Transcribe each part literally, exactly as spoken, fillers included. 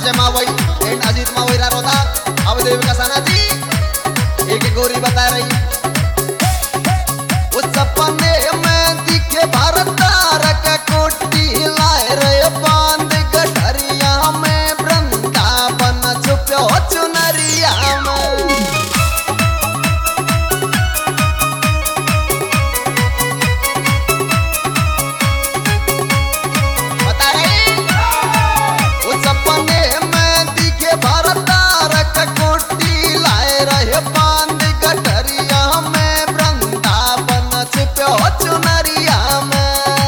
Sanjay Mavai and Ajit Mavai रोता अवदेव कसाना जी एक गोरी बता रही उस सपने में दिखे भारत तारक कोटी लाए रहे बांध गठरिया में वृंदावन छुप्यो चुनरिया में बता रही उस सपने में दिखे भारत तारक कोटी लाए रहे बांध गठरिया में वृंदावन छुप्यो चुनरिया में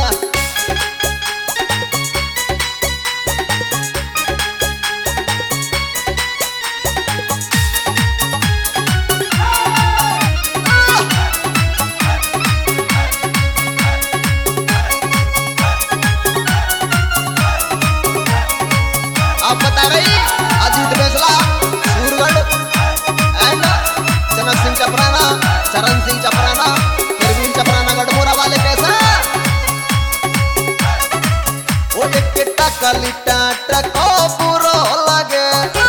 आप बता रही अजीत बेसला सूरगढ़ एंड जनक सिंह चपराना चरण सिंह चपराना प्रवीण चपराना गढ़मोरा वाले कैसा वो एक टकलिटा टको बुरो लगे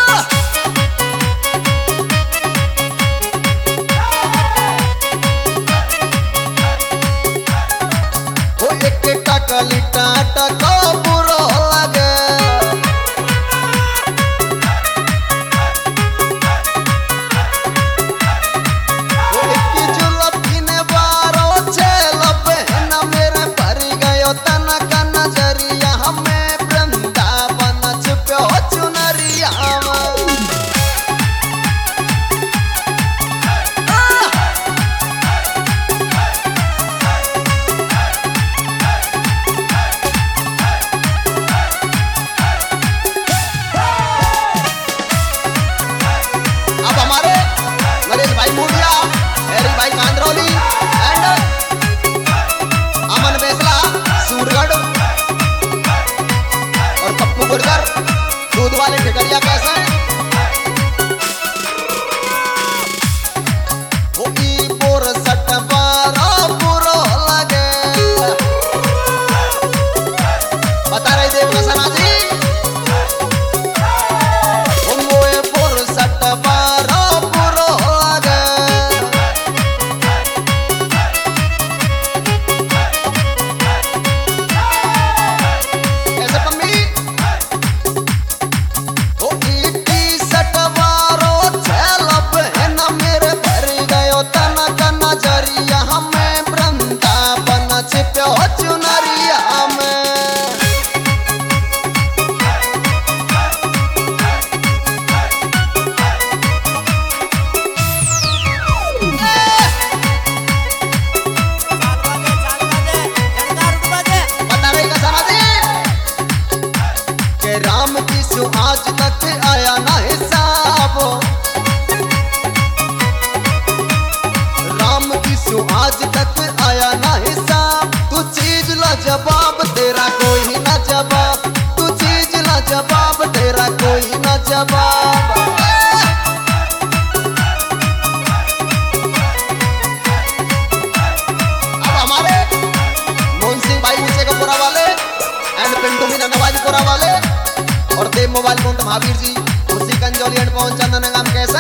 वो एक टकलिटा टको बुरो लगे भाई मूडिया, हेरी भाई कांद्रौली एंड अमन बेसला सूरगढ़ और पप्पू गुर्जर दूध वाले ठिकरिया कैसे वो की बोर सट बारा बुरो लगे बता रहे देव कसना जी वो मोए बोर सट बारा राम की सु आज तक आया ना हिसाब राम की सु आज तक आया ना हिसाब तू चीज ला जवाब तेरा कोई ना जवाब तू चीज ला जवाब तेरा कोई ना जवाब अब हमारे मोहन सिंह भाई नीचे का पूरा वाले एंड पिंटू मीना नवाजी पूरा वाले और देव मोबाइल काउंट महावीर जी उसी कंजोली एंड पवन चंदन नाम कैसे